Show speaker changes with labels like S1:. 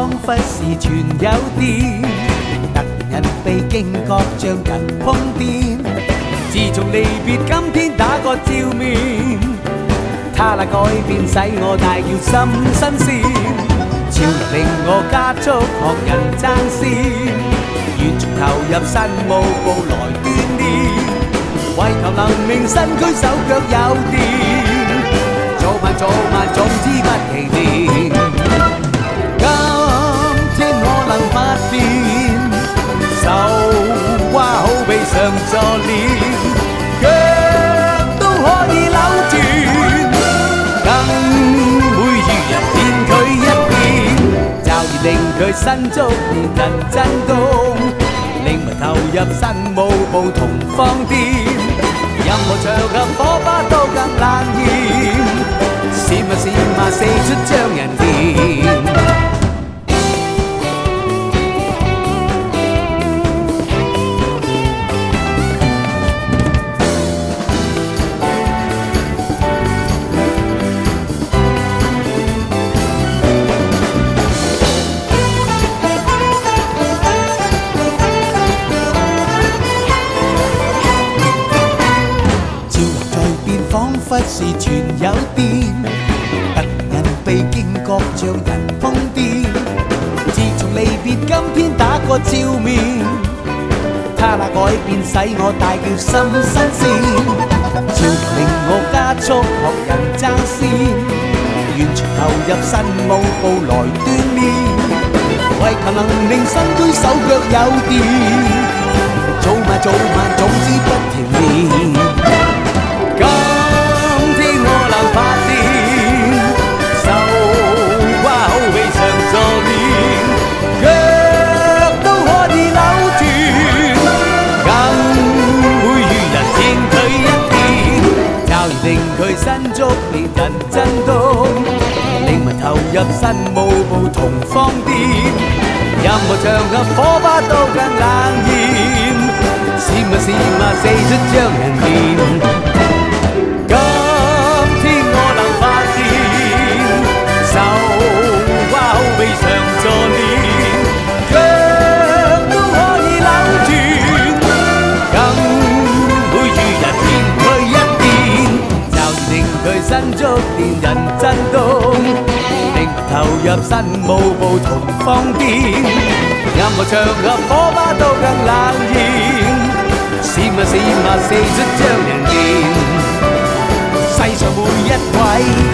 S1: 仿佛是全有電，突人被驚覺像人碰電。自從離別，今天打個照面，他那改變使我大叫心新鮮，潮流令我加速學人爭先，完全投入新舞步來鍛鍊，為求能令身軀手腳有電。早晚總之不其練。今天我能發現，手瓜好比上座臉，腳都可以扭轉，更會如人騙佢一遍，驟然令佢身觸連人震動，令迷投入新舞步同放電，任何場合火花都更冷豔。閃呀四出將人電。潮流在變，彷彿是全有電。被驚覺像人碰電，自從離別，今天打個照面，他那改變使我大叫心新鮮，潮流令我加速學人爭先，完全投入新舞步來鍛鍊，為求能令身軀手腳有電，早晚總之不停練。令佢身觸連人震動，令迷投入新舞步同放電，任何場合火花都更冷豔，閃呀四出將人電。今天我能發現，手瓜好比上座臉，腳都可以扭轉，更會如人騙佢一令佢身觸連人震動，令投入新舞步同放電，任何場合火花都更冷豔，閃呀四出將人電。世上每一位